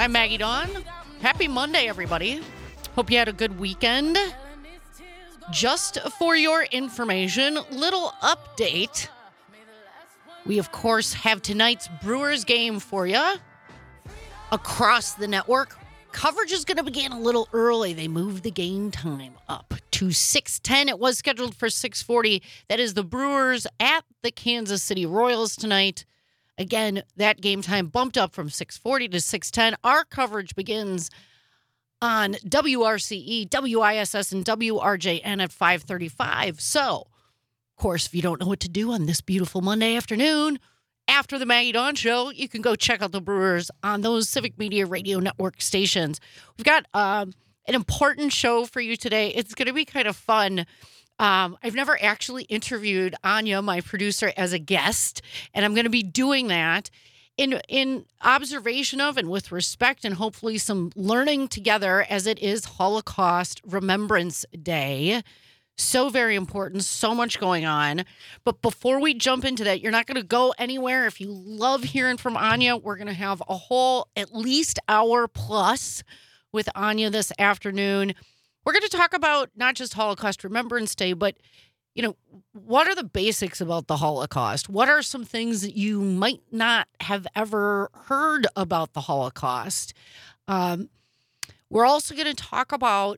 I'm Maggie Dawn. Happy Monday, everybody. Hope you had a good weekend. Just for your information, little update. We, of course, have tonight's Brewers game for you across the network. Coverage is going to begin a little early. They moved the game time up to 6:10. It was scheduled for 6:40. That is the Brewers at the Kansas City Royals tonight. Again, that game time bumped up from 6:40 to 6:10. Our coverage begins on WRCE, WISS, and WRJN at 5:35. So, of course, if you don't know what to do on this beautiful Monday afternoon, after the Maggie Dawn Show, you can go check out the Brewers on those Civic Media Radio Network stations. We've got an important show for you today. It's going to be kind of fun. I've never actually interviewed Anya, my producer, as a guest, and I'm going to be doing that in observation of and with respect and hopefully some learning together, as it is Holocaust Remembrance Day. So very important, so much going on. But before we jump into that, you're not going to go anywhere. If you love hearing from Anya, we're going to have a whole at least hour plus with Anya this afternoon. We're going to talk about not just Holocaust Remembrance Day, but, you know, what are the basics about the Holocaust? What are some things that you might not have ever heard about the Holocaust? We're also going to talk about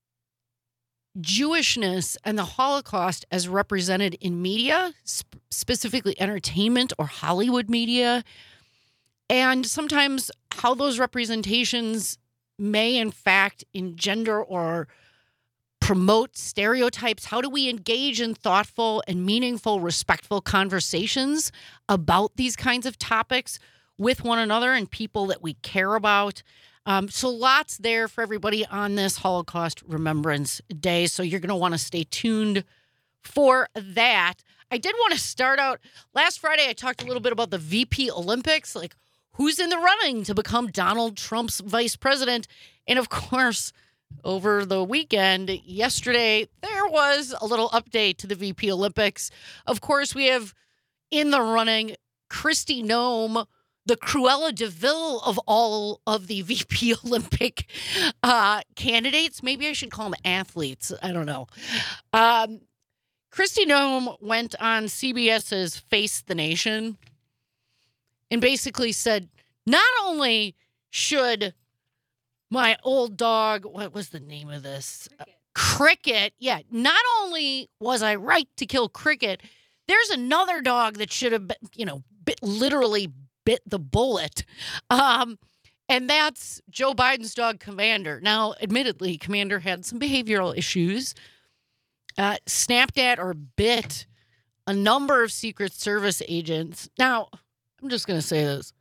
Jewishness and the Holocaust as represented in media, specifically entertainment or Hollywood media, and sometimes how those representations may in fact engender or promote stereotypes. How do we engage in thoughtful and meaningful, respectful conversations about these kinds of topics with one another and people that we care about? So lots there for everybody on this Holocaust Remembrance Day. So you're going to want to stay tuned for that. I did want to start out. Last Friday, I talked a little bit about the VP Olympics, like who's in the running to become Donald Trump's vice president. And of course, over the weekend, yesterday, there was a little update to the VP Olympics. Of course, we have in the running Kristi Noem, the Cruella de Vil of all of the VP Olympic candidates. Maybe I should call them athletes. I don't know. Kristi Noem went on CBS's Face the Nation and basically said, not only should my old dog, what was the name of this? Cricket. Yeah, not only was I right to kill Cricket, there's another dog that should have, literally bit the bullet. And that's Joe Biden's dog, Commander. Now, admittedly, Commander had some behavioral issues, snapped at or bit a number of Secret Service agents. Now, I'm just going to say this.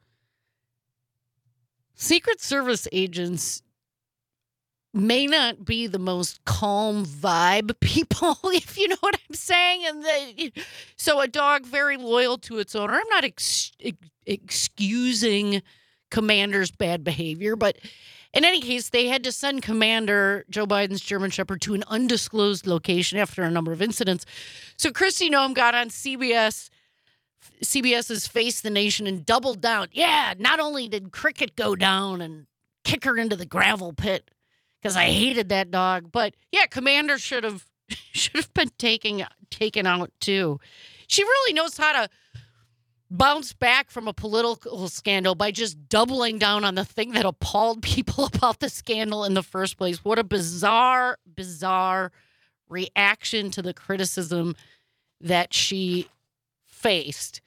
Secret Service agents may not be the most calm vibe people, if you know what I'm saying. And so a dog very loyal to its owner. I'm not excusing Commander's bad behavior, but in any case, they had to send Commander, Joe Biden's German Shepherd, to an undisclosed location after a number of incidents. So Kristi Noem got on CBS's Face the Nation and doubled down. Yeah, not only did Cricket go down and kick her into the gravel pit because I hated that dog, but yeah, Commander should have been taken out too. She really knows how to bounce back from a political scandal by just doubling down on the thing that appalled people about the scandal in the first place. What a bizarre reaction to the criticism that she faced.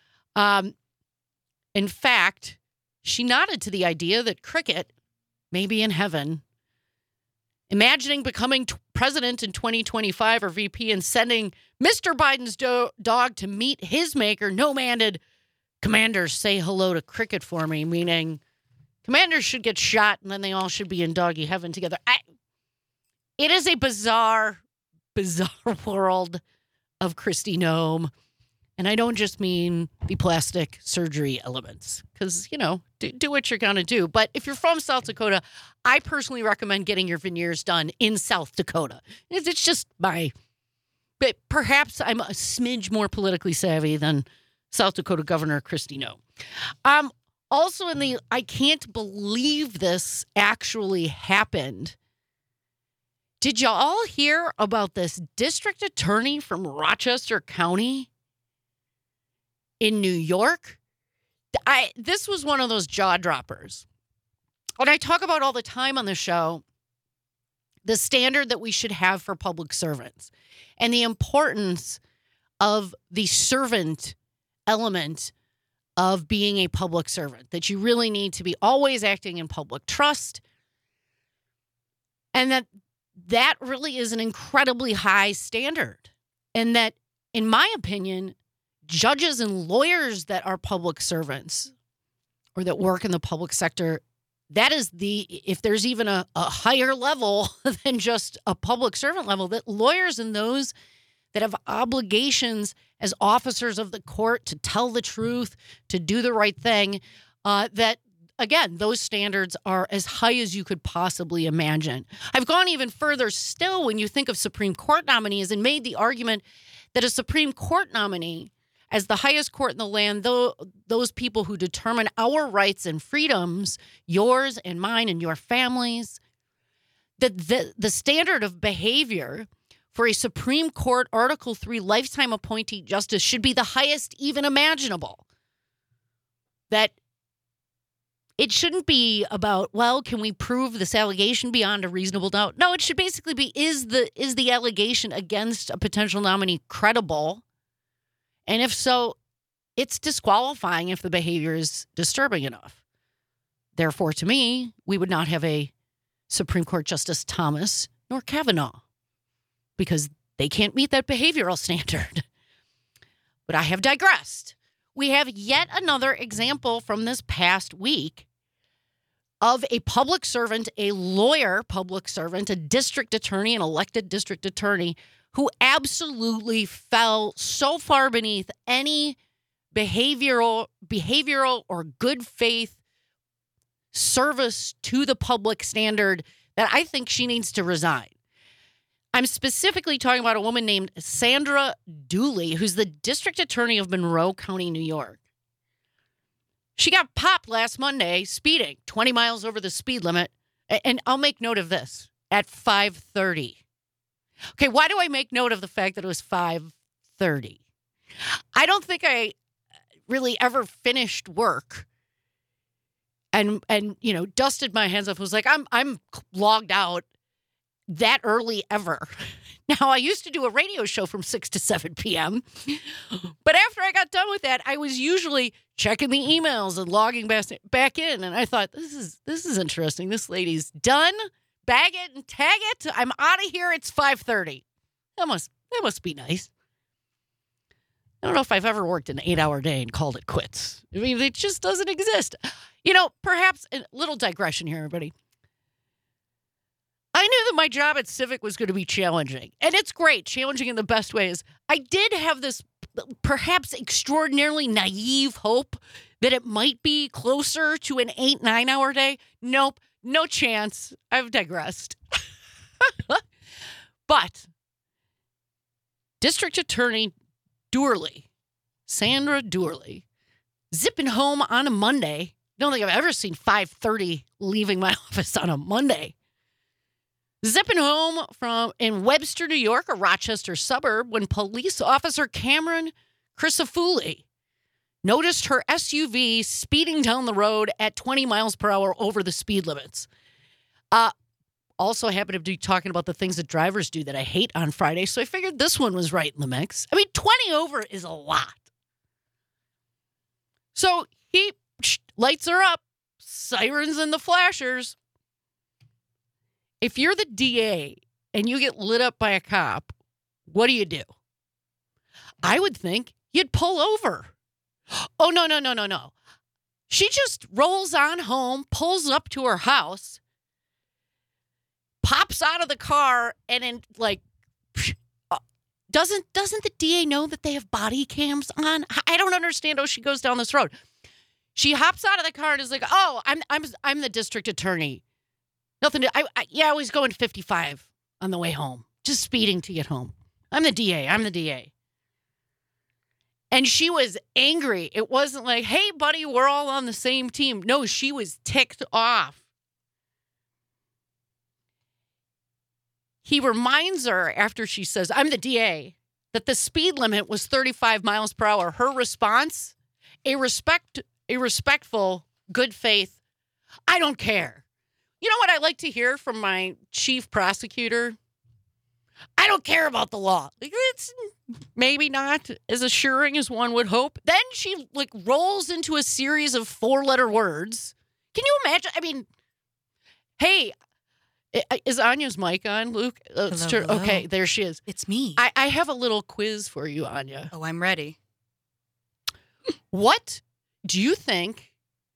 In fact, she nodded to the idea that Cricket may be in heaven, imagining becoming president in 2025 or VP and sending Mr. Biden's dog to meet his maker. Noem added, Commander, say hello to Cricket for me, meaning Commanders should get shot and then they all should be in doggy heaven together. It is a bizarre world of Kristi Noem. And I don't just mean the plastic surgery elements because, do what you're going to do. But if you're from South Dakota, I personally recommend getting your veneers done in South Dakota. It's just but perhaps I'm a smidge more politically savvy than South Dakota Governor Kristi Noem. Also in the I can't believe this actually happened. Did y'all hear about this district attorney from Rochester County in New York? This was one of those jaw droppers. And I talk about all the time on the show the standard that we should have for public servants and the importance of the servant element of being a public servant, that you really need to be always acting in public trust, and that really is an incredibly high standard. And that, in my opinion, judges and lawyers that are public servants or that work in the public sector, that is if there's even a higher level than just a public servant level, that lawyers and those that have obligations as officers of the court to tell the truth, to do the right thing, that, again, those standards are as high as you could possibly imagine. I've gone even further still when you think of Supreme Court nominees and made the argument that a Supreme Court nominee, as the highest court in the land, those people who determine our rights and freedoms, yours and mine and your families, that the standard of behavior for a Supreme Court Article 3 lifetime appointee justice should be the highest even imaginable. That it shouldn't be about, well, can we prove this allegation beyond a reasonable doubt? No, it should basically be, is the allegation against a potential nominee credible? And if so, it's disqualifying if the behavior is disturbing enough. Therefore, to me, we would not have a Supreme Court Justice Thomas nor Kavanaugh, because they can't meet that behavioral standard. But I have digressed. We have yet another example from this past week of a public servant, a lawyer public servant, a district attorney, an elected district attorney, who absolutely fell so far beneath any behavioral or good faith service to the public standard that I think she needs to resign. I'm specifically talking about a woman named Sandra Dooley, who's the district attorney of Monroe County, New York. She got popped last Monday speeding 20 miles over the speed limit. And I'll make note of this, at 5:30. Okay, why do I make note of the fact that it was 5:30? I don't think I really ever finished work and dusted my hands off. I was like, I'm logged out that early ever. Now, I used to do a radio show from 6 to 7 p.m., but after I got done with that, I was usually checking the emails and logging back in, and I thought, this is interesting. This lady's done. Bag it and tag it. I'm out of here. It's 5:30. That must be nice. I don't know if I've ever worked an 8-hour day and called it quits. I mean, it just doesn't exist. Perhaps a little digression here, everybody. I knew that my job at Civic was going to be challenging, and it's great, challenging in the best ways. I did have this perhaps extraordinarily naive hope that it might be closer to an 8-9 hour day. Nope, no chance. I've digressed. But District Attorney Dooley, Sandra Dooley, zipping home on a Monday. I don't think I've ever seen 5:30 leaving my office on a Monday. Zipping home in Webster, New York, a Rochester suburb, when police officer Cameron Crisafulli noticed her SUV speeding down the road at 20 miles per hour over the speed limits. Also happened to be talking about the things that drivers do that I hate on Friday, so I figured this one was right in the mix. I mean, 20 over is a lot. So he lights her up, sirens and the flashers. If you're the DA and you get lit up by a cop, what do? I would think you'd pull over. Oh, no. She just rolls on home, pulls up to her house, pops out of the car, and doesn't the DA know that they have body cams on? I don't understand how she goes down this road. She hops out of the car and is like, "Oh, I'm the district attorney. Nothing to, I was going 55 on the way home, just speeding to get home. I'm the DA. And she was angry. It wasn't like, hey, buddy, we're all on the same team. No, she was ticked off. He reminds her after she says, I'm the DA, that the speed limit was 35 miles per hour. Her response, a respectful, good faith, I don't care. You know what I like to hear from my chief prosecutor? I don't care about the law. It's maybe not as assuring as one would hope. Then she rolls into a series of 4-letter words. Can you imagine? I mean, hey, is Anya's mic on, Luke? Hello. Okay, there she is. It's me. I have a little quiz for you, Anya. Oh, I'm ready. What do you think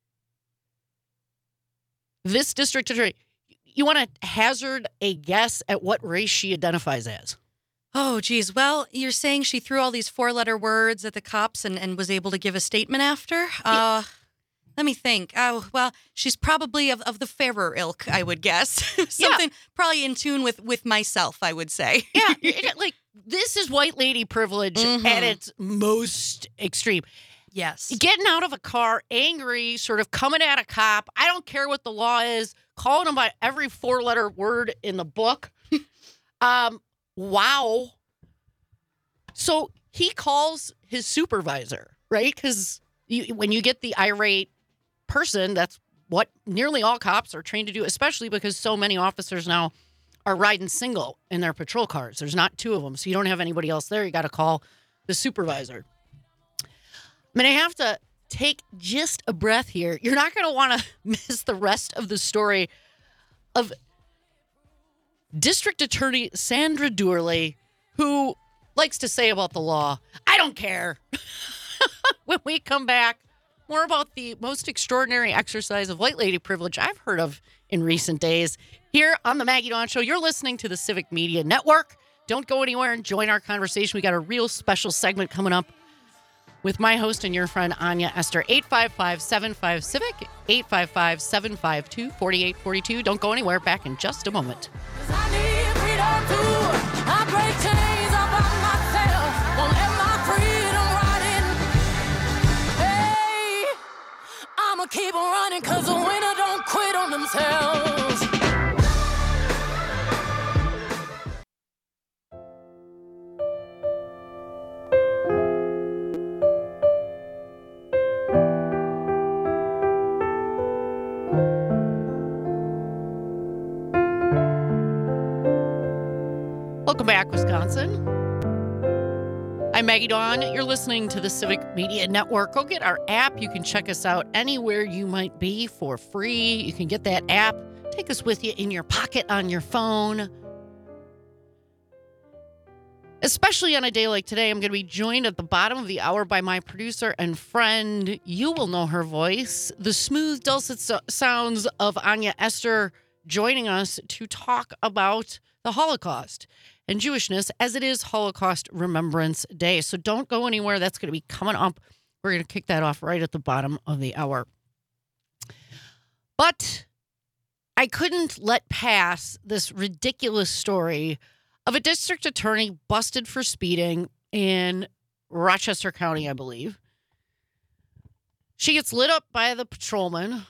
this district attorney, you want to hazard a guess at what race she identifies as? Oh, geez. Well, you're saying she threw all these 4-letter words at the cops and was able to give a statement after? Yeah. Let me think. Oh, well, she's probably of the fairer ilk, I would guess. Something probably in tune with myself, I would say. Yeah, this is white lady privilege at its most extreme. Yes. Getting out of a car, angry, sort of coming at a cop. I don't care what the law is. Calling him by every 4-letter word in the book. Wow. So he calls his supervisor, right? Because when you get the irate person, that's what nearly all cops are trained to do, especially because so many officers now are riding single in their patrol cars. There's not 2 of them, so you don't have anybody else there. You got to call the supervisor. I'm going to have to take just a breath here. You're not going to want to miss the rest of the story of District Attorney Sandra Dourley, who likes to say about the law, I don't care. When we come back, more about the most extraordinary exercise of white lady privilege I've heard of in recent days. Here on the Maggie Dawn Show, you're listening to the Civic Media Network. Don't go anywhere and join our conversation. We got a real special segment coming up with my host and your friend, Anya Esther. 855-75-CIVIC, 855-752-4842. Don't go anywhere. Back in just a moment. I'ma keep on running cause the winner don't quit on themselves. Welcome back, Wisconsin. I'm Maggie Dawn. You're listening to the Civic Media Network. Go get our app. You can check us out anywhere you might be for free. You can get that app. Take us with you in your pocket on your phone. Especially on a day like today, I'm going to be joined at the bottom of the hour by my producer and friend. You will know her voice. The smooth, dulcet sounds of Anya Esther joining us to talk about the Holocaust and Jewishness, as it is Holocaust Remembrance Day. So don't go anywhere. That's going to be coming up. We're going to kick that off right at the bottom of the hour. But I couldn't let pass this ridiculous story of a district attorney busted for speeding in Rochester County, I believe. She gets lit up by the patrolman.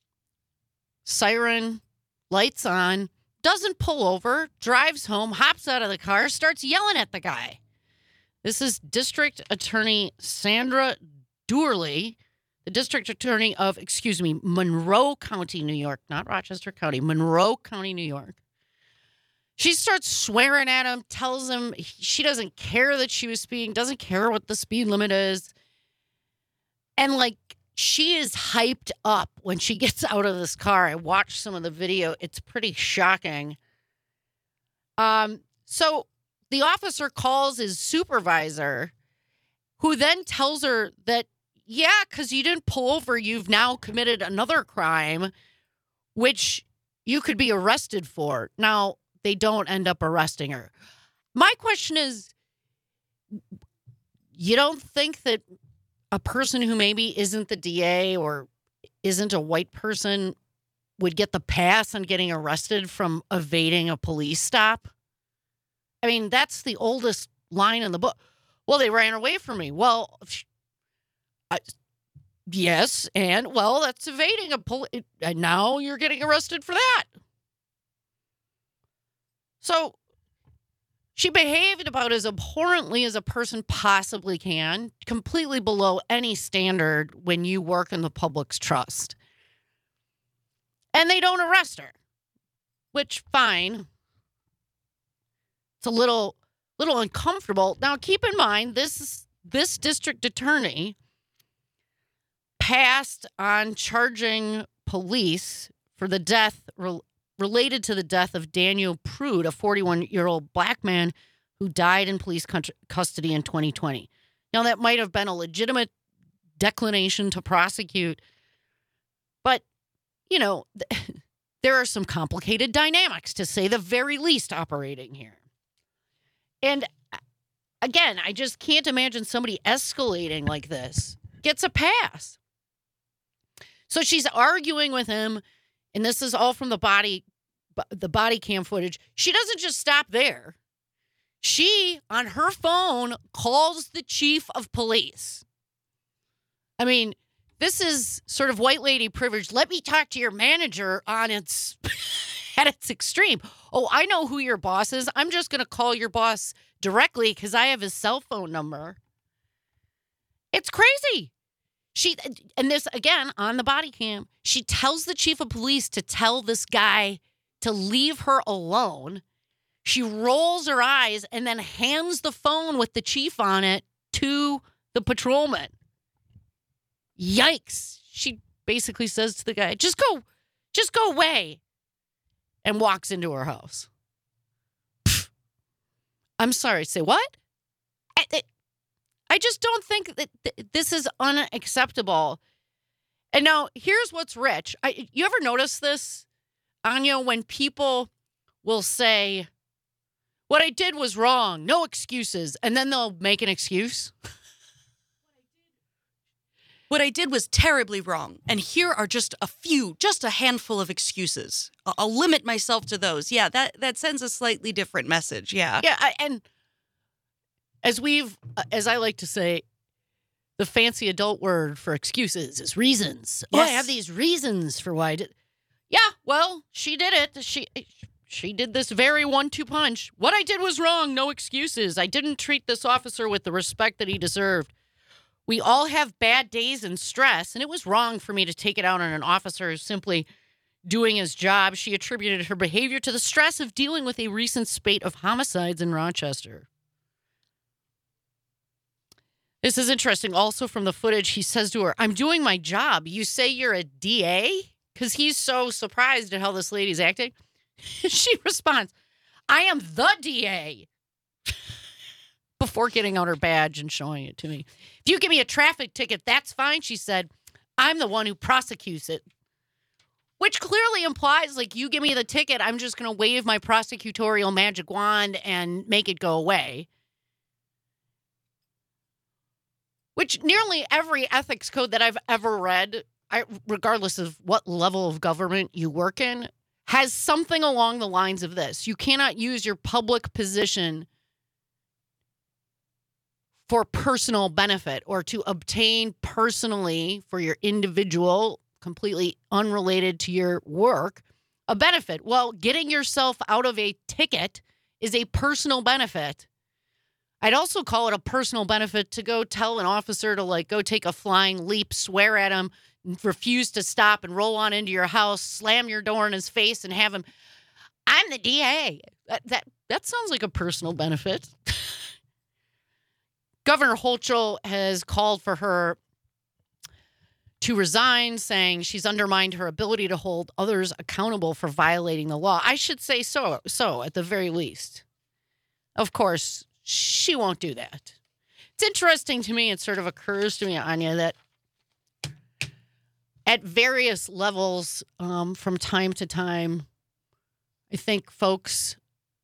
Siren, lights on. Doesn't pull over, drives home, hops out of the car, starts yelling at the guy. This is District Attorney Sandra Dourley, the District Attorney of, Monroe County, New York, not Rochester County, Monroe County, New York. She starts swearing at him, tells him she doesn't care that she was speeding, doesn't care what the speed limit is. And she is hyped up when she gets out of this car. I watched some of the video. It's pretty shocking. So the officer calls his supervisor, who then tells her that, yeah, because you didn't pull over, you've now committed another crime, which you could be arrested for. Now, they don't end up arresting her. My question is, you don't think that a person who maybe isn't the DA or isn't a white person would get the pass on getting arrested from evading a police stop? I mean, that's the oldest line in the book. Well, they ran away from me. Well, yes, and well, that's evading and now you're getting arrested for that. So she behaved about as abhorrently as a person possibly can, completely below any standard when you work in the public's trust. And they don't arrest her, which, fine. It's a little uncomfortable. Now, keep in mind, this district attorney passed on charging police for the death related to the death of Daniel Prude, a 41-year-old black man who died in police custody in 2020. Now, that might have been a legitimate declination to prosecute, but, you know, there are some complicated dynamics, to say the very least, operating here. And again, I just can't imagine somebody escalating like this gets a pass. So she's arguing with him, and this is all from the body cam footage. She doesn't just stop there. She, on her phone, calls the chief of police. I mean, this is sort of white lady privilege. Let me talk to your manager on its at its extreme. Oh, I know who your boss is. I'm just going to call your boss directly because I have his cell phone number. It's crazy. And this, again, on the body cam, she tells the chief of police to tell this guy to leave her alone. She rolls her eyes and then hands the phone with the chief on it to the patrolman. Yikes. She basically says to the guy, just go away, and walks into her house. Pfft. I'm sorry, say what? I just don't think that this is unacceptable. And now, here's what's rich. You ever notice this, Anya, when people will say, what I did was wrong, no excuses, and then they'll make an excuse? What I did was terribly wrong, and here are just a handful of excuses. I'll limit myself to those. Yeah, that sends a slightly different message, yeah. Yeah, and as I like to say, the fancy adult word for excuses is reasons. Yes. Oh, I have these reasons for why I did. Yeah, well, she did it. She did this very 1-2 punch. What I did was wrong. No excuses. I didn't treat this officer with the respect that he deserved. We all have bad days and stress, and it was wrong for me to take it out on an officer who's simply doing his job. She attributed her behavior to the stress of dealing with a recent spate of homicides in Rochester. This is interesting. Also from the footage, he says to her, I'm doing my job. You say you're a DA? Because he's so surprised at how this lady's acting. She responds, I am the DA. Before getting out her badge and showing it to me. If you give me a traffic ticket, that's fine, she said. I'm the one who prosecutes it. Which clearly implies, like, you give me the ticket, I'm just going to wave my prosecutorial magic wand and make it go away. Which nearly every ethics code that I've ever read, regardless of what level of government you work in, has something along the lines of this. You cannot use your public position for personal benefit or to obtain personally for your individual, completely unrelated to your work, a benefit. Well, getting yourself out of a ticket is a personal benefit. I'd also call it a personal benefit to go tell an officer to, like, go take a flying leap, swear at him, refuse to stop, and roll on into your house, slam your door in his face, and have him, I'm the DA. That sounds like a personal benefit. Governor Hochul has called for her to resign, saying she's undermined her ability to hold others accountable for violating the law. I should say so at the very least. Of course, she won't do that. It's interesting to me, it sort of occurs to me, Anya, that at various levels from time to time, I think folks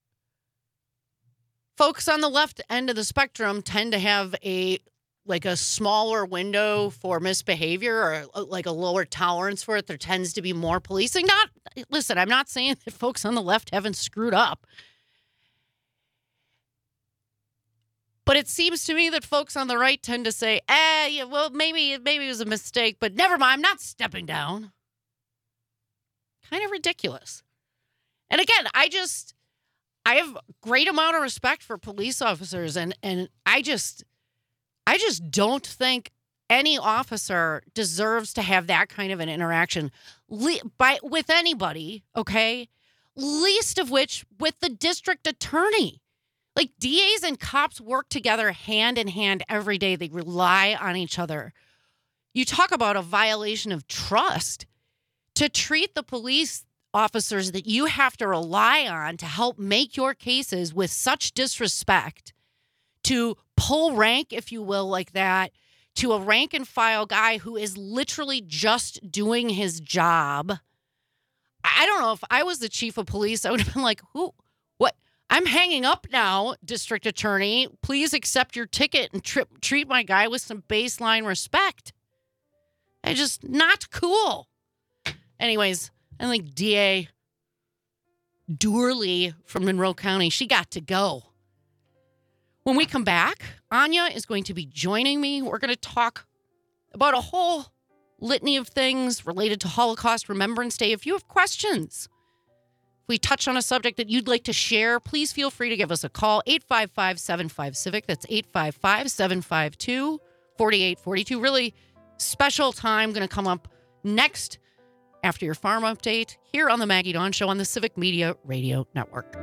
on the left end of the spectrum tend to have a smaller window for misbehavior or like a lower tolerance for it. There tends to be more policing. Listen, I'm not saying that folks on the left haven't screwed up. But it seems to me that folks on the right tend to say, yeah, well, maybe it was a mistake, but never mind, I'm not stepping down. Kind of ridiculous. And again, I have a great amount of respect for police officers, and I just don't think any officer deserves to have that kind of an interaction with anybody, okay? Least of which with the district attorney. Like, DAs and cops work together hand in hand every day. They rely on each other. You talk about a violation of trust. To treat the police officers that you have to rely on to help make your cases with such disrespect, to pull rank, if you will, like that, to a rank and file guy who is literally just doing his job. I don't know, if I was the chief of police, I would have been like, who? What? I'm hanging up now, district attorney. Please accept your ticket and treat my guy with some baseline respect. It's just not cool. Anyways, I think DA Doorley from Monroe County, she got to go. When we come back, Anya is going to be joining me. We're going to talk about a whole litany of things related to Holocaust Remembrance Day. If you have questions, if we touch on a subject that you'd like to share, please feel free to give us a call, 855-75-CIVIC. That's 855-752-4842. Really special time going to come up next after your farm update here on the Maggie Dawn Show on the Civic Media Radio Network.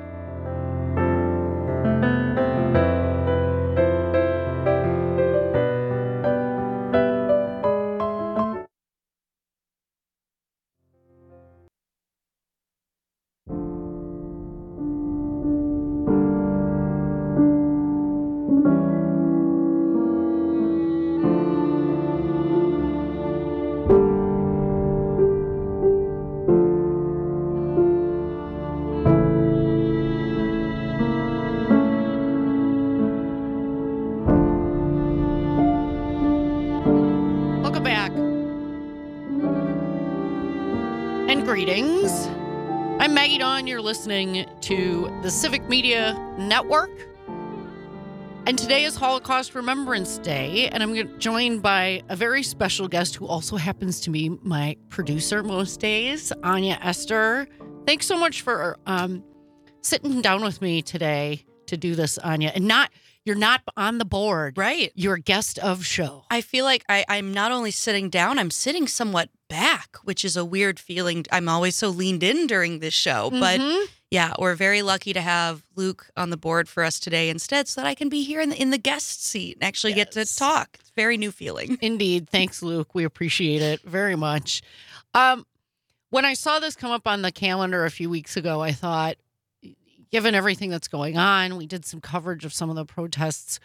Greetings. I'm Maggie Dawn. You're listening to the Civic Media Network. And today is Holocaust Remembrance Day, and I'm joined by a very special guest who also happens to be my producer most days, Anya Esther. Thanks so much for sitting down with me today to do this, Anya. And you're not on the board. Right. You're a guest of show. I feel like I'm not only sitting down, I'm sitting somewhat back, which is a weird feeling. I'm always so leaned in during this show. But yeah, we're very lucky to have Luke on the board for us today instead, so that I can be here in the guest seat and actually get to talk. It's a very new feeling. Indeed. Thanks, Luke. We appreciate it very much. When I saw this come up on the calendar a few weeks ago, I thought, given everything that's going on, we did some coverage of some of the protests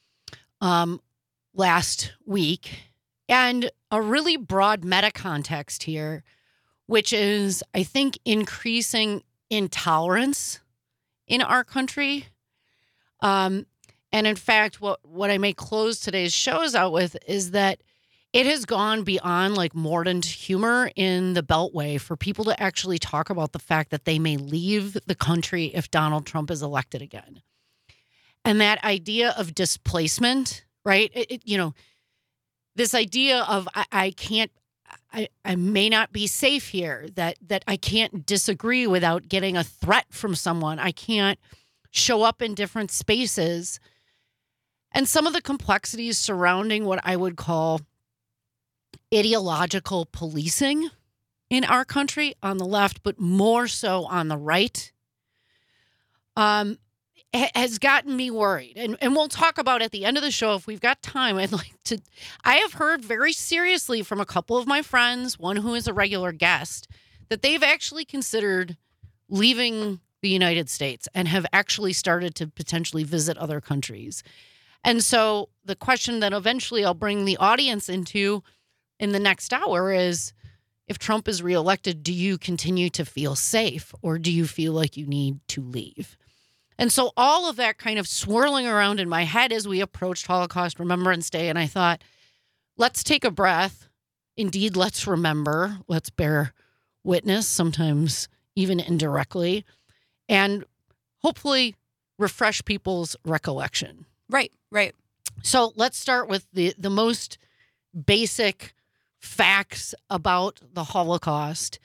last week, and a really broad meta context here, which is, I think, increasing intolerance in our country. And in fact, what I may close today's shows out with is that it has gone beyond like mordant humor in the Beltway for people to actually talk about the fact that they may leave the country if Donald Trump is elected again. And that idea of displacement, right? This idea of I may not be safe here, that I can't disagree without getting a threat from someone. I can't show up in different spaces. And some of the complexities surrounding what I would call ideological policing in our country on the left, but more so on the right, has gotten me worried. And we'll talk about at the end of the show, if we've got time. I have heard very seriously from a couple of my friends, one who is a regular guest, that they've actually considered leaving the United States and have actually started to potentially visit other countries. And so the question that eventually I'll bring the audience into in the next hour is, if Trump is reelected, do you continue to feel safe, or do you feel like you need to leave? And so all of that kind of swirling around in my head as we approached Holocaust Remembrance Day, and I thought, let's take a breath. Indeed, let's remember, let's bear witness, sometimes even indirectly, and hopefully refresh people's recollection. Right. So let's start with the most basic facts about the Holocaust.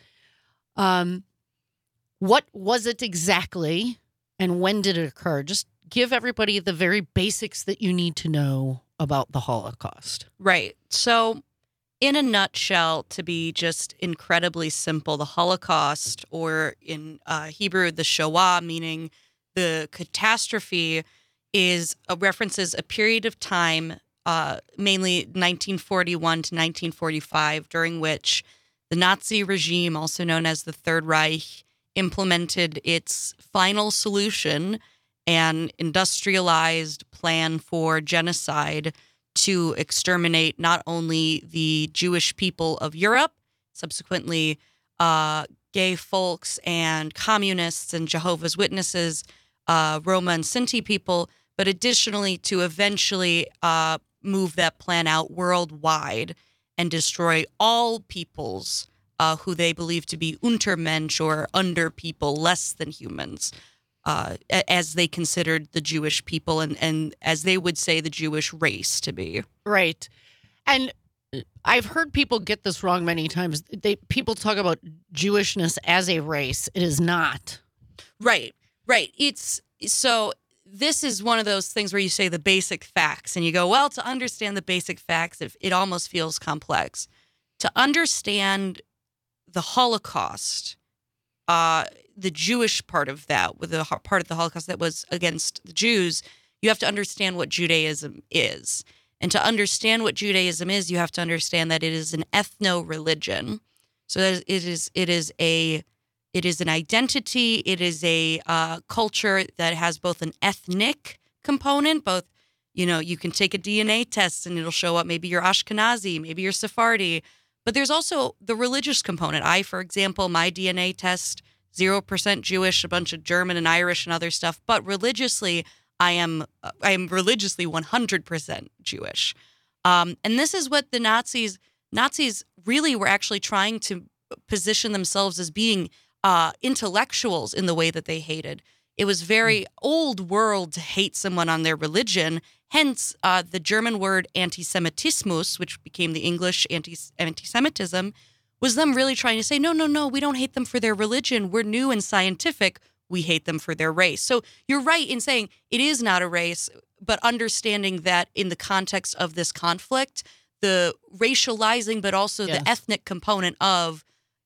What was it exactly, and when did it occur? Just give everybody the very basics that you need to know about the Holocaust. Right. So, in a nutshell, to be just incredibly simple, the Holocaust, or in Hebrew, the Shoah, meaning the catastrophe, references a period of time, mainly 1941 to 1945, during which the Nazi regime, also known as the Third Reich, implemented its final solution, an industrialized plan for genocide to exterminate not only the Jewish people of Europe, subsequently gay folks and communists and Jehovah's Witnesses, Roma and Sinti people, but additionally to eventually move that plan out worldwide and destroy all peoples who they believe to be Untermensch, or under people, less than humans, as they considered the Jewish people and as they would say the Jewish race to be. Right. And I've heard people get this wrong many times. People talk about Jewishness as a race. It is not. Right. So this is one of those things where you say the basic facts and you go, well, to understand the basic facts, it almost feels complex. To understand the Holocaust, the Jewish part of that, with the part of the Holocaust that was against the Jews, you have to understand what Judaism is. And to understand what Judaism is, you have to understand that it is an ethno-religion. So that it is an identity. It is a culture that has both an ethnic component, you can take a DNA test and it'll show up. Maybe you're Ashkenazi, maybe you're Sephardi, but there's also the religious component. For example, my DNA test, 0% Jewish, a bunch of German and Irish and other stuff, but religiously, I am religiously 100% Jewish. And this is what the Nazis really were actually trying to position themselves as being intellectuals in the way that they hated. It was very old world to hate someone on their religion. Hence, the German word antisemitismus, which became the English anti-Semitism, was them really trying to say, no, we don't hate them for their religion. We're new and scientific. We hate them for their race. So you're right in saying it is not a race, but understanding that in the context of this conflict, the racializing, but also the ethnic component of,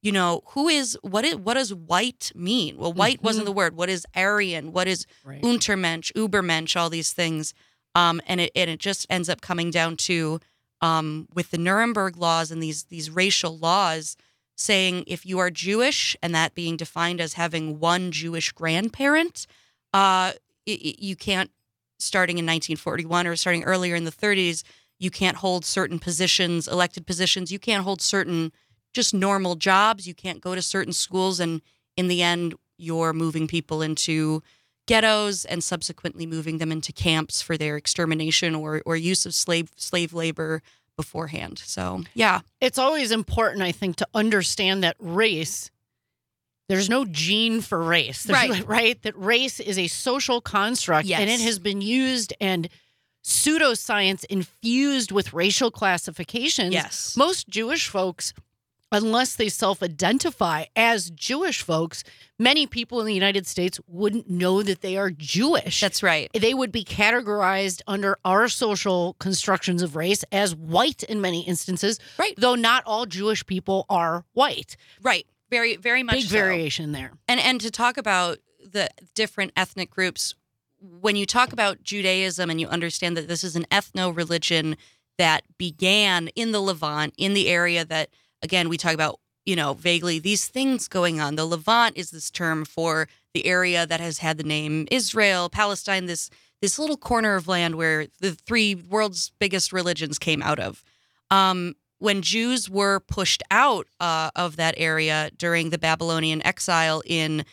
what does white mean? Well, white wasn't the word. What is Aryan? What is Untermensch, Übermensch, all these things. And it just ends up coming down to, with the Nuremberg laws and these racial laws, saying if you are Jewish, and that being defined as having one Jewish grandparent, you can't, starting in 1941 or starting earlier in the 30s, you can't hold certain positions, elected positions. You can't hold certain just normal jobs. You can't go to certain schools. And in the end, you're moving people into ghettos and subsequently moving them into camps for their extermination or use of slave labor beforehand. So, yeah. It's always important, I think, to understand that race, there's no gene for race. Right? That race is a social construct, and it has been used and pseudoscience infused with racial classifications. Yes. Most Jewish folks, unless they self-identify as Jewish folks, many people in the United States wouldn't know that they are Jewish. That's right. They would be categorized under our social constructions of race as white in many instances, right? Though not all Jewish people are white. Right. Very, very much big variation there. And to talk about the different ethnic groups, when you talk about Judaism and you understand that this is an ethno-religion that began in the Levant, in the area that, again, we talk about, vaguely these things going on. The Levant is this term for the area that has had the name Israel, Palestine, this little corner of land where the three world's biggest religions came out of. When Jews were pushed out of that area during the Babylonian exile in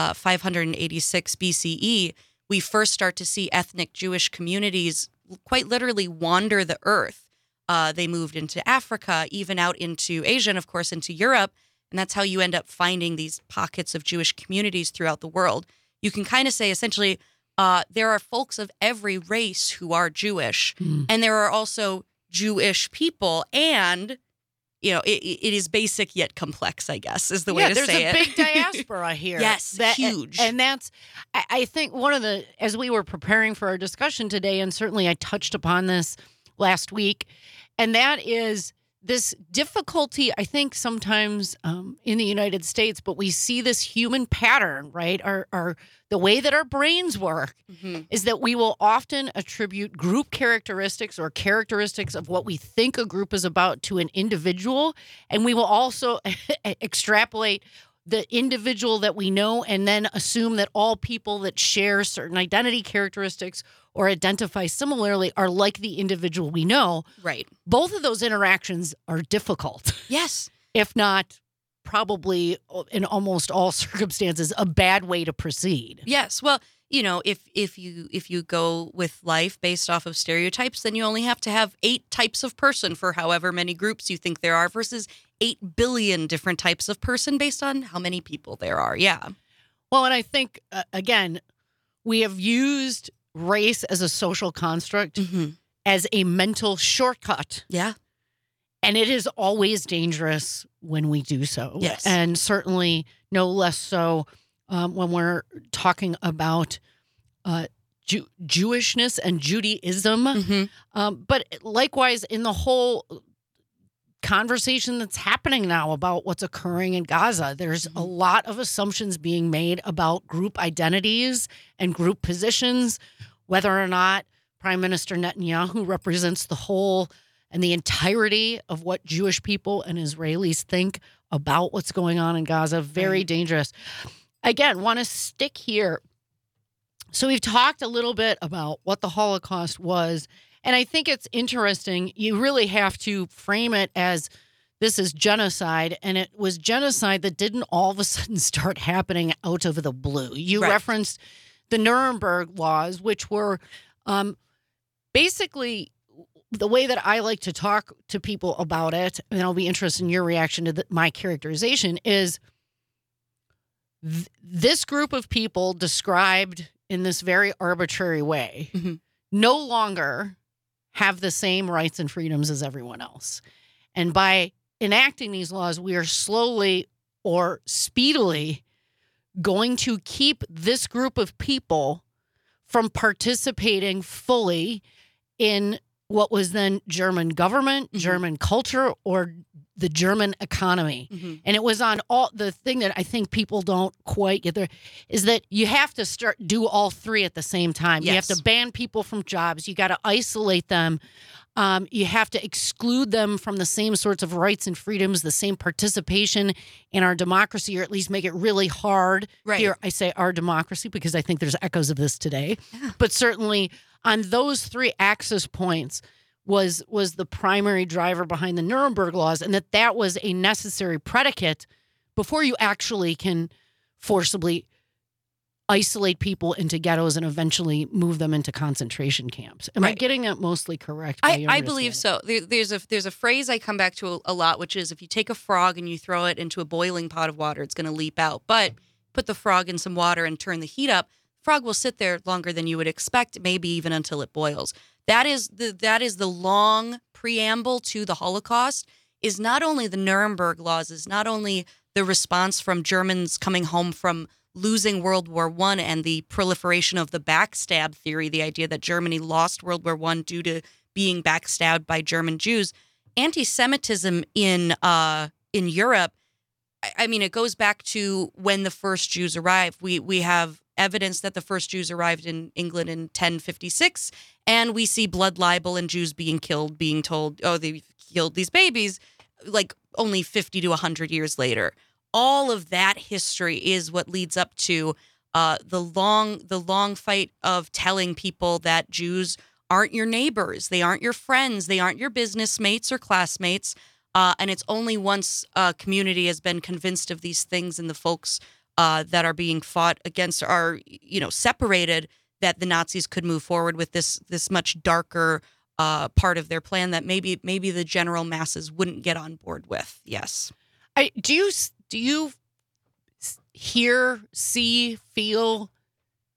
586 BCE, we first start to see ethnic Jewish communities quite literally wander the earth. They moved into Africa, even out into Asia, and of course into Europe. And that's how you end up finding these pockets of Jewish communities throughout the world. You can kind of say essentially there are folks of every race who are Jewish, Mm. and there are also Jewish people, and it is basic yet complex, I guess, is the way to say it. There's a big diaspora here. Yes, huge. And that's, I think, one of the, as we were preparing for our discussion today, and certainly I touched upon this last week, and that is this difficulty, I think, sometimes in the United States, but we see this human pattern, right? Our the way that our brains work is that we will often attribute group characteristics or characteristics of what we think a group is about to an individual. And we will also extrapolate the individual that we know and then assume that all people that share certain identity characteristics or identify similarly are like the individual we know. Right. Both of those interactions are difficult, Yes. if not probably in almost all circumstances a bad way to proceed. Yes. Well, if you go with life based off of stereotypes, then you only have to have 8 types of person for however many groups you think there are versus 8 billion different types of person based on how many people there are. Yeah. Well, and I think, again, we have used race as a social construct as a mental shortcut. Yeah. And it is always dangerous when we do so. Yes. And certainly no less so when we're talking about Jewishness and Judaism. But likewise, in the whole conversation that's happening now about what's occurring in Gaza, there's a lot of assumptions being made about group identities and group positions, whether or not Prime Minister Netanyahu represents the whole and the entirety of what Jewish people and Israelis think about what's going on in Gaza. Very dangerous. Again, want to stick here. So we've talked a little bit about what the Holocaust was, and I think it's interesting. You really have to frame it as this is genocide, and it was genocide that didn't all of a sudden start happening out of the blue. You referenced the Nuremberg laws, which were basically the way that I like to talk to people about it, and I'll be interested in your reaction to my characterization, is this group of people described in this very arbitrary way no longer have the same rights and freedoms as everyone else. And by enacting these laws, we are slowly or speedily going to keep this group of people from participating fully in what was then German government, German culture, or the German economy. And it was on all, the thing that I think people don't quite get there is that you have to do all three at the same time. You have to ban people from jobs. You got to isolate them. You have to exclude them from the same sorts of rights and freedoms, the same participation in our democracy, or at least make it really hard. Here, I say our democracy because I think there's echoes of this today. But certainly on those 3 axis points was the primary driver behind the Nuremberg laws, and that was a necessary predicate before you actually can forcibly isolate people into ghettos and eventually move them into concentration camps. Am I getting that mostly correct? I believe so. There's a phrase I come back to a lot, which is if you take a frog and you throw it into a boiling pot of water, it's going to leap out. But put the frog in some water and turn the heat up, frog will sit there longer than you would expect, maybe even until it boils. That is the long preamble to the Holocaust, is not only the Nuremberg laws, is not only the response from Germans coming home from losing World War I and the proliferation of the backstab theory, the idea that Germany lost World War I due to being backstabbed by German Jews. Anti-Semitism in Europe, I mean, it goes back to when the first Jews arrived. We have evidence that the first Jews arrived in England in 1056, and we see blood libel and Jews being killed, being told, oh, they killed these babies, like only 50 to 100 years later. All of that history is what leads up to the long fight of telling people that Jews aren't your neighbors, they aren't your friends, they aren't your business mates or classmates. And it's only once a community has been convinced of these things and the folks that are being fought against are, separated, that the Nazis could move forward with this much darker part of their plan that maybe the general masses wouldn't get on board with. Yes. Do you hear, see, feel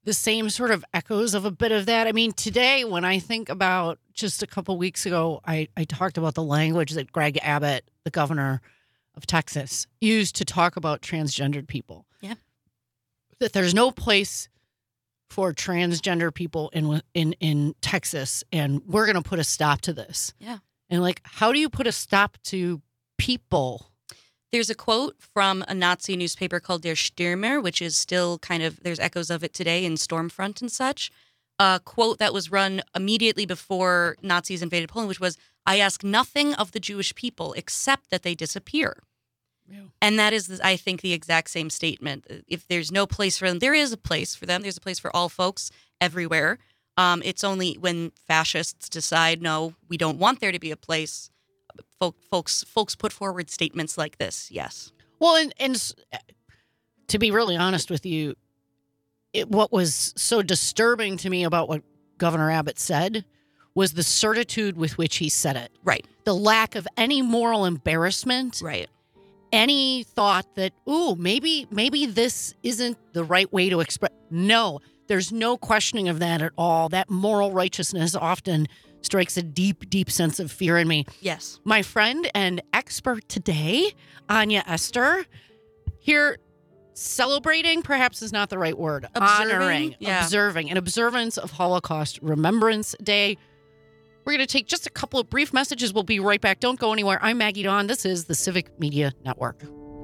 the same sort of echoes of a bit of that. I mean, today, when I think about just a couple weeks ago, I talked about the language that Greg Abbott, the governor of Texas, used to talk about transgendered people. Yeah. That there's no place for transgender people in Texas, and we're going to put a stop to this. Yeah. And like, how do you put a stop to people? There's a quote from a Nazi newspaper called Der Stürmer, which is still kind of, there's echoes of it today in Stormfront and such. A quote that was run immediately before Nazis invaded Poland, which was, "I ask nothing of the Jewish people except that they disappear." Yeah. And that is, I think, the exact same statement. If there's no place for them, there is a place for them. There's a place for all folks everywhere. It's only when fascists decide, no, we don't want there to be a place, folks put forward statements like this. Yes. Well, and to be really honest with you, what was so disturbing to me about what Governor Abbott said was the certitude with which he said it. Right. The lack of any moral embarrassment. Right. Any thought that, ooh, maybe this isn't the right way to express. No, there's no questioning of that at all. That moral righteousness often strikes a deep, deep sense of fear in me. Yes. My friend and expert today, Anya Esther, here celebrating perhaps is not the right word. Honoring, observing, an observance of Holocaust Remembrance Day. We're going to take just a couple of brief messages. We'll be right back. Don't go anywhere. I'm Maggie Dawn. This is the Civic Media Network.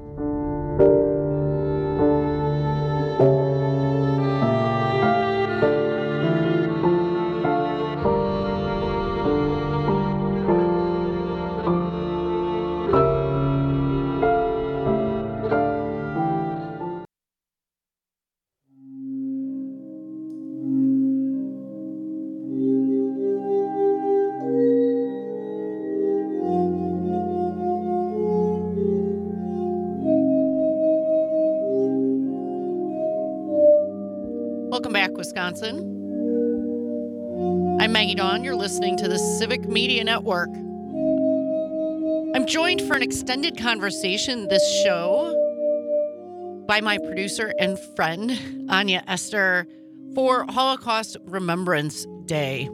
Welcome back, Wisconsin. I'm Maggie Dawn. You're listening to the Civic Media Network. I'm joined for an extended conversation this show by my producer and friend, Anya Esther, for Holocaust Remembrance Day.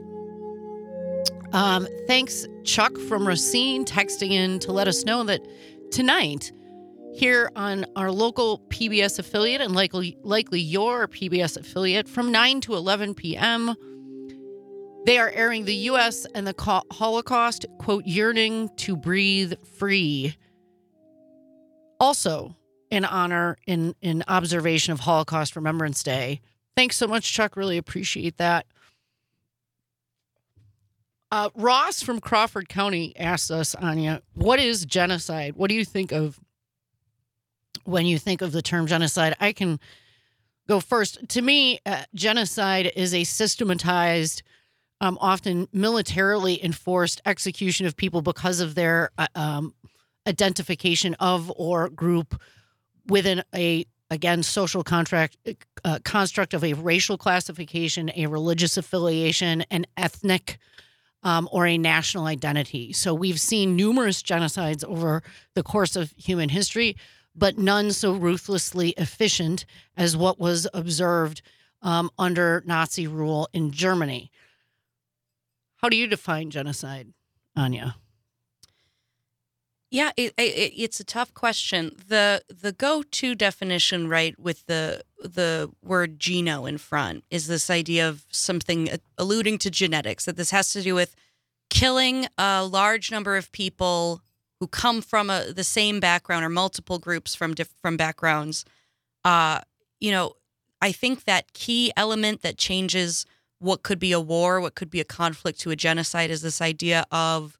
Thanks, Chuck from Racine, texting in to let us know that tonight, here on our local PBS affiliate and likely your PBS affiliate from 9 to 11 p.m., they are airing the U.S. and the Holocaust, quote, yearning to breathe free. Also, in honor, in observation of Holocaust Remembrance Day. Thanks so much, Chuck. Really appreciate that. Ross from Crawford County asked us, Anya, what is genocide? What do you think of when you think of the term genocide? I can go first. To me, genocide is a systematized, often militarily enforced execution of people because of their identification of or group within social construct of a racial classification, a religious affiliation, an ethnic or a national identity. So we've seen numerous genocides over the course of human history, but none so ruthlessly efficient as what was observed under Nazi rule in Germany. How do you define genocide, Anya? Yeah, it's a tough question. The go-to definition, right, with the word geno in front is this idea of something alluding to genetics, that this has to do with killing a large number of people who come from the same background or multiple groups from backgrounds. I think that key element that changes what could be a war, what could be a conflict to a genocide is this idea of,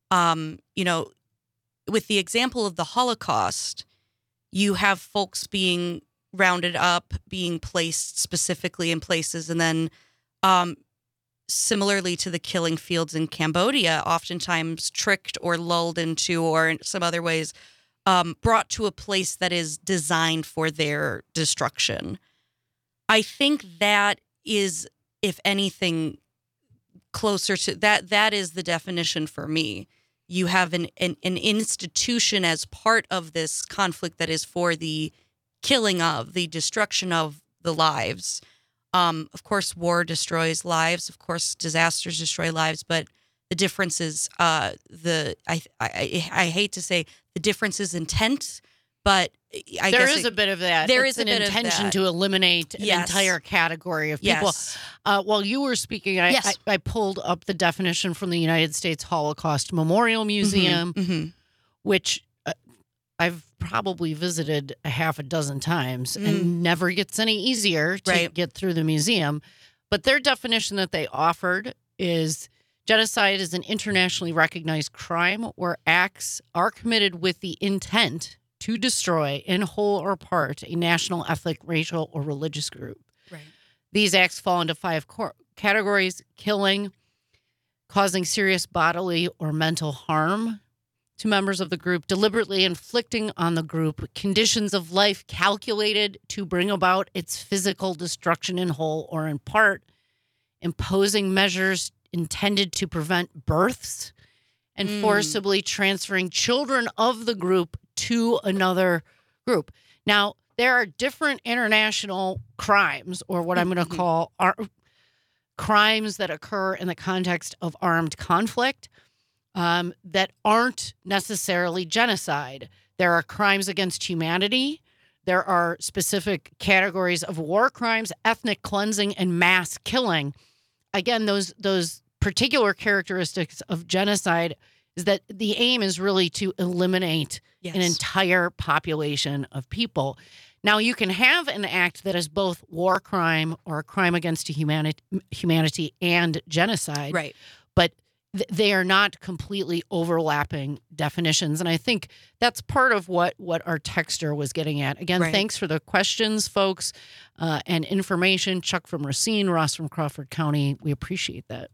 with the example of the Holocaust, you have folks being rounded up, being placed specifically in places, and then similarly to the killing fields in Cambodia, oftentimes tricked or lulled into, or in some other ways, brought to a place that is designed for their destruction. I think that is, if anything, closer to that. That is the definition for me. You have an institution as part of this conflict that is for the killing of, the destruction of the lives. Of course, war destroys lives. Of course, disasters destroy lives. But the difference is I hate to say the difference is intent, but I There guess is a bit of that. There It's is a an bit of intention that. to eliminate an Yes. entire category of people. Yes. While you were speaking, I pulled up the definition from the United States Holocaust Memorial Museum, Mhm. which I've probably visited a half a dozen times and never gets any easier to Right. get through the museum. But their definition that they offered is genocide is an internationally recognized crime where acts are committed with the intent to destroy in whole or part a national, ethnic, racial, or religious group. Right. These acts fall into 5 categories: killing, causing serious bodily or mental harm to members of the group, deliberately inflicting on the group conditions of life calculated to bring about its physical destruction in whole or in part, imposing measures intended to prevent births, and forcibly transferring children of the group to another group. Now, there are different international crimes, or what I'm going to call crimes that occur in the context of armed conflict that aren't necessarily genocide. There are crimes against humanity. There are specific categories of war crimes, ethnic cleansing, and mass killing. Again, those particular characteristics of genocide is that the aim is really to eliminate an entire population of people. Now, you can have an act that is both war crime or a crime against humanity and genocide, Right. but they are not completely overlapping definitions. And I think that's part of what our texter was getting at. Again, Right. Thanks for the questions, folks, and information. Chuck from Racine, Ross from Crawford County. We appreciate that.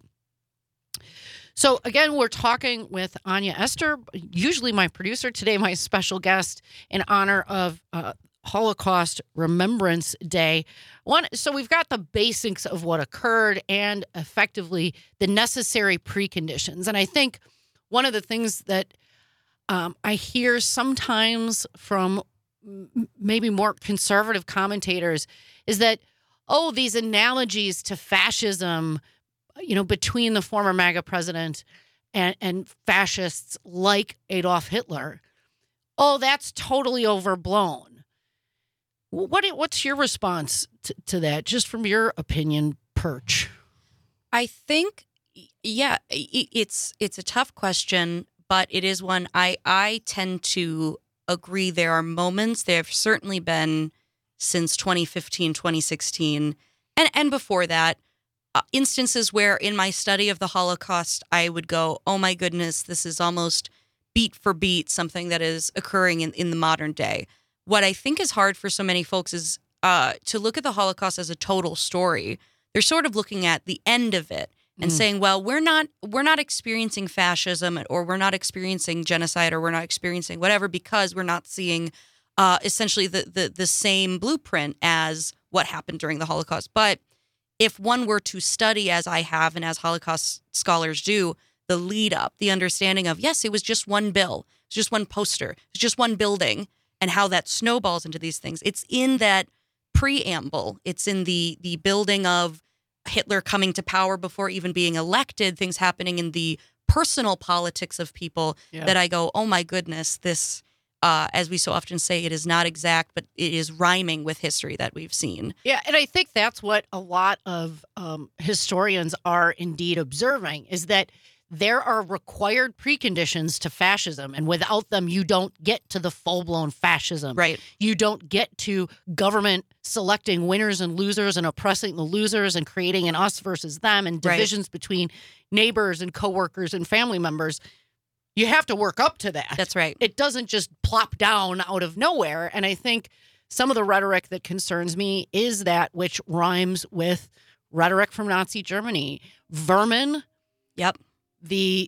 So again, we're talking with Anya Esther, usually my producer, today my special guest in honor of Holocaust Remembrance Day. So we've got the basics of what occurred and effectively the necessary preconditions. And I think one of the things that I hear sometimes from maybe more conservative commentators is that, these analogies to fascism, between the former MAGA president and fascists like Adolf Hitler, that's totally overblown. What's your response to that, just from your opinion, Perch? I think, it's a tough question, but it is one I tend to agree. There are moments, there have certainly been since 2015, 2016, and before that, instances where in my study of the Holocaust, I would go, oh my goodness, this is almost beat for beat something that is occurring in the modern day. What I think is hard for so many folks is to look at the Holocaust as a total story. They're sort of looking at the end of it and saying, well, we're not experiencing fascism, or we're not experiencing genocide, or we're not experiencing whatever because we're not seeing essentially the same blueprint as what happened during the Holocaust. But if one were to study, as I have and as Holocaust scholars do, the lead up, the understanding of, yes, it was just one bill, it's just one poster, it's just one building, and how that snowballs into these things. It's in that preamble. It's in the building of Hitler coming to power before even being elected, things happening in the personal politics of people that I go, oh my goodness, this, as we so often say, it is not exact, but it is rhyming with history that we've seen. Yeah, and I think that's what a lot of historians are indeed observing, is that there are required preconditions to fascism, and without them, you don't get to the full-blown fascism. Right. You don't get to government selecting winners and losers and oppressing the losers and creating an us versus them and divisions between neighbors and coworkers and family members. You have to work up to that. That's right. It doesn't just plop down out of nowhere. And I think some of the rhetoric that concerns me is that which rhymes with rhetoric from Nazi Germany. Vermin. Yep. The,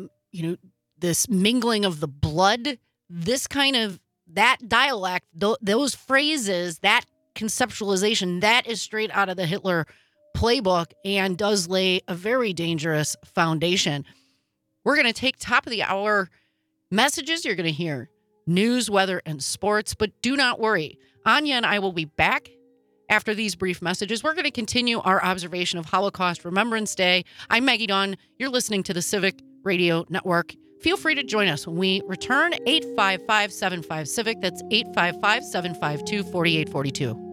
this mingling of the blood, this kind of, that dialect, those phrases, that conceptualization, that is straight out of the Hitler playbook and does lay a very dangerous foundation. We're going to take top of the hour messages. You're going to hear news, weather, and sports, but do not worry. Anya and I will be back After these brief messages, we're going to continue our observation of Holocaust Remembrance Day. I'm Maggie Dawn. You're listening to the Civic Radio Network. Feel free to join us when we return. 855-75-CIVIC. That's 855-752-4842.